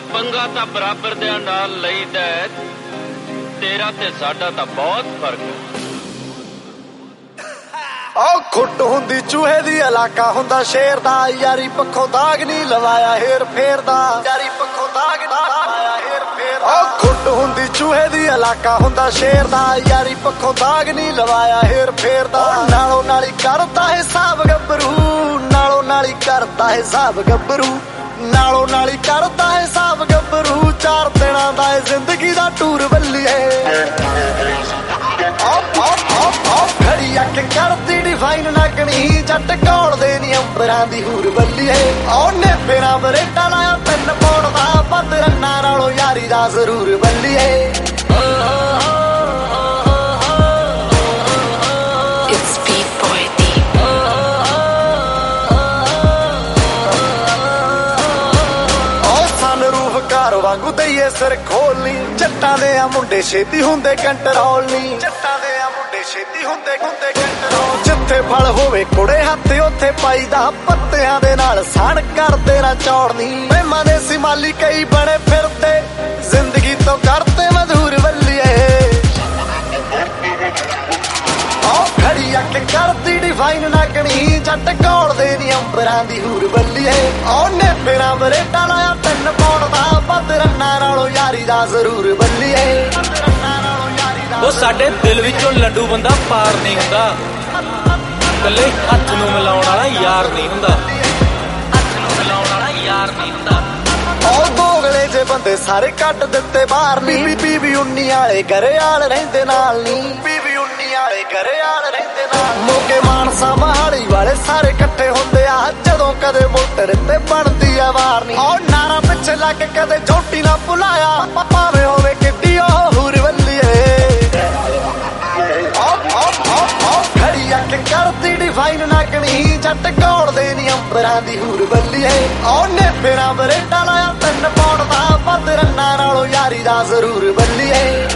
ਪੰਗਾ ਤਾਂ ਬਰਾਬਰ ਦਿਆਂ ਨਾਲ ਲਈਦਾ, ਤੇਰਾ ਤੇ ਸਾਡਾ ਤਾਂ ਬਹੁਤ ਫਰਕ ਹੈ। ਉਹ ਖੁੱਟ ਹੁੰਦੀ ਚੂਹੇ ਦੀ ਇਲਾਕਾ ਹੁੰਦਾ ਸ਼ੇਰ ਦਾ, ਯਾਰੀ ਪੱਖੋਂ ਦਾਗ ਨਹੀਂ ਲਵਾਇਆ ਹੇਰ ਫੇਰ ਦਾ, ਯਾਰੀ ਪੱਖੋਂ ਦਾਗ ਨਹੀਂ ਲਵਾਇਆ ਹੇਰ ਫੇਰ ਦਾ। ਉਹ ਖੁੱਟ ਹੁੰਦੀ ਚੂਹੇ ਦੀ ਇਲਾਕਾ ਹੁੰਦਾ ਸ਼ੇਰ ਦਾ, ਯਾਰੀ ਪੱਖੋਂ ਦਾਗ ਨਹੀਂ ਲਵਾਇਆ ਹੇਰ ਫੇਰ ਦਾ। ਨਾਲੋਂ ਨਾਲ ਹੀ ਕਰਦਾ ਹਿਸਾਬ ਗੱਭਰੂ, ਨਾਲੋਂ ਨਾਲ ਹੀ ਕਰਦਾ ਹਿਸਾਬ ਗੱਭਰੂ, ਨਾਲੋਂ ਨਾਲ ਹੀ ਕਰਦਾ ਹਿਸਾਬ ਗੱਭਰੂ। 4 ਦਿਨਾਂ ਦਾ ਏ ਜ਼ਿੰਦਗੀ ਦਾ ਟੂਰ ਬੱਲੀਏ, ਖੜੀ ਅੱਖ ਕਰਦੀ ਡਿਵਾਈਨ ਲੱਗਣੀ, ਜੱਟ ਘੋਲਦੇ ਨੀ ਅੰਬਰਾਂ ਦੀ ਹੂਰ ਬੱਲੀਏ। ਉਹਨੇ ਫੇਰਾ ਬਰੇਟਾ ਲਾਇਆ 3 ਪੌੜ ਦਾ, ਵੱਧ ਰੰਨਾਂ ਨਾਲੋਂ ਯਾਰੀ ਦਾ ਜ਼ਰੂਰ ਬੱਲੀਏ। ਘਰ ਵਾਂਗੂ ਦਈਏ ਸਿਰ ਖੋਲਨੀ, ਜੱਟਾਂ ਦੇ ਆ ਮੁੰਡੇ ਛੇਤੀ ਹੁੰਦੇ ਕੰਟਰੋਲ ਨੀ, ਜੱਟਾਂ ਦੇ ਆ ਮੁੰਡੇ ਛੇਤੀ ਹੁੰਦੇ ਕੰਟਰੋਲ। ਜਿੱਥੇ ਫਲ ਹੋਵੇ ਕੁੜੇ ਹੱਥ ਉੱਥੇ ਪਾਈਦਾ, ਪੱਤਿਆਂ ਦੇ ਨਾਲ ਸਾਣ ਕਰਦੇ ਨਾ ਚੌੜਨੀ। ਪ੍ਰੇਮਾਂ ਦੇ ਸਿਮਾਲੀ ਕਈ ਬਣੇ ਫਿਰਦੇ, ਜ਼ਿੰਦਗੀ ਤੋਂ ਕਰਤੇ ਮਧੂਰ ਬੱਲੀਏ। ਖੜੀ ਅੱਖ ਕਰਦੀ ਡਿਵਾਈਨ ਲੱਗਣੀ, ਜੱਟ ਘੋਲਦੇ ਨੀ ਅੰਬਰਾਂ ਦੀ ਹੂਰ ਬੱਲੀਏ। ਉਹਨੇ ਫੇਰਾ ਬਰੇਟਾ ਲਾਇਆ 3 ਪੌੜ ਦਾ, ਵੱਧ ਰੰਨਾਂ ਨਾਲੋਂ ਯਾਰੀ ਦਾ ਜ਼ਰੂਰ ਬੱਲੀਏ। ਉਹ ਸਾਡੇ ਦਿਲ ਵਿੱਚੋਂ ਲੱਡੂ ਬੰਦਾ ਪਾਰ ਨਹੀਂ ਹੁੰਦਾ, ਕੱਲੇ ਹੱਥ ਨੂੰ ਮਿਲਾਉਣ ਵਾਲਾ ਯਾਰ ਨਹੀਂ ਹੁੰਦਾ, ਹੱਥ ਨੂੰ ਮਿਲਾਉਣ ਵਾਲਾ ਯਾਰ ਨਹੀਂ ਹੁੰਦਾ। ਉਹ ਦੋਗਲੇ ਜੇ ਬੰਦੇ ਸਾਰੇ ਕੱਢ ਦਿੱਤੇ ਬਾਹਰ ਨੀ, ਬੀਬੀ 19 ਵਾਲੇ ਘਰਿਆਲ ਰਹਿੰਦੇ ਨਾਲ ਨੀ, ਬੀਬੀ 19 ਵਾਲੇ ਘਰਿਆਲ ਰਹਿੰਦੇ ਨਾਲ। ਮੋਗੇ ਮਾਨਸਾ ਮਹਾਲੀ ਵਾਲੇ ਸਾਰੇ ਇਕੱਠੇ ਹੁੰਦੇ ਆ, ਜਦੋਂ ਕਦੇ ਮੋਟਰ ਤੇ ਬਣਦੀ ਆ ਵਾਰ ਨੀ। ਉਹ ਨਾਰਾ ਪਿੱਛੇ ਲੱਗ ਕਦੇ ਝੋਟੀ ਨਾ ਭੁਲਾਇਆ, ਭਾਵੇਂ ਹੋਵੇ ਕਿੱਡੀ ਉਹ ਹੂਰ ਬੱਲੀਏ। ਖੜੀ ਅੱਖ ਕਰਦੀ ਡਿਵਾਈਨ ਲੱਗਣੀ, ਜੱਟ ਘੋਲਦੇ ਨੀ ਅੰਬਰਾਂ ਦੀ ਹੂਰ ਬੱਲੀਏ। ਉਹਨੇ ਫੇਰਾ ਬਰੇਟਾ ਲਾਇਆ 3 ਪੌੜ ਦਾ, ਵੱਧ ਰੰਨਾਂ ਨਾਲੋਂ ਯਾਰੀ ਦਾ ਜ਼ਰੂਰ ਬੱਲੀਏ।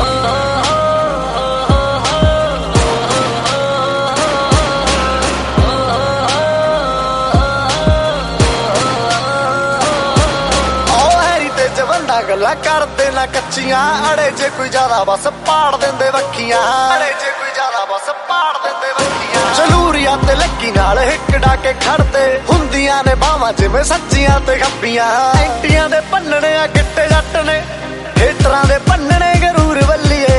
ਗੱਲਾਂ ਕਰਦੇ ਨਾ ਕੱਚੀਆਂ, ਅੜੇ ਜੇ ਕੋਈ ਜ਼ਿਆਦਾ ਬਸ ਪਾੜ ਦਿੰਦੇ ਵੱਖੀਆਂ, ਅੜੇ ਜੇ ਕੋਈ ਜ਼ਿਆਦਾ ਬਸ ਪਾੜ ਦਿੰਦੇ ਵੱਖੀਆਂ। ਚਲੂਰੀਆਂ ਤੇ ਲੱਗੀ ਨਾਲ ਹਿੱਕ ਡਾਕੇ ਖੜਦੇ, ਹੁੰਦੀਆਂ ਨੇ ਬਾਵਾਂ ਜਿਵੇਂ ਸੱਚੀਆਂ ਤੇ ਖੱਬੀਆਂ। ਐਂਟੀਆਂ ਦੇ ਭੰਨਣੇ ਆ ਗਿੱਟੇ ਜੱਟ ਨੇ, ਹੇਟਰਾਂ ਦੇ ਭੰਨਣੇ ਗਰੂਰ ਬੱਲੀਏ।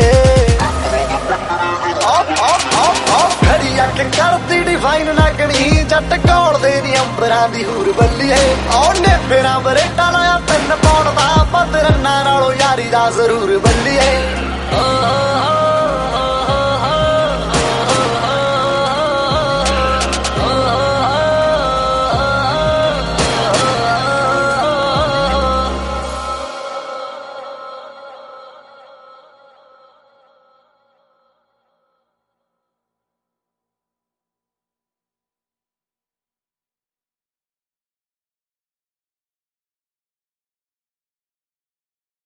ਖੜੀ ਅੱਖ ਕਰਦੀ ਡਿਵਾਈਨ ਲੱਗਣੀ, ਜੱਟ ਘੋਲਦੇ ਨੀ ਅੰਬਰਾਂ ਦੀ ਹੂਰ ਬੱਲੀਏ। ਉਹਨੇ ਫੇਰਾ ਬਰੇਟਾ ਲਾਇਆ 3 ਪੌੜ ਦਾ, ਵੱਧ ਰੰਨਾਂ ਨਾਲੋਂ ਯਾਰੀ ਦਾ ਜ਼ਰੂਰ ਬੱਲੀਏ।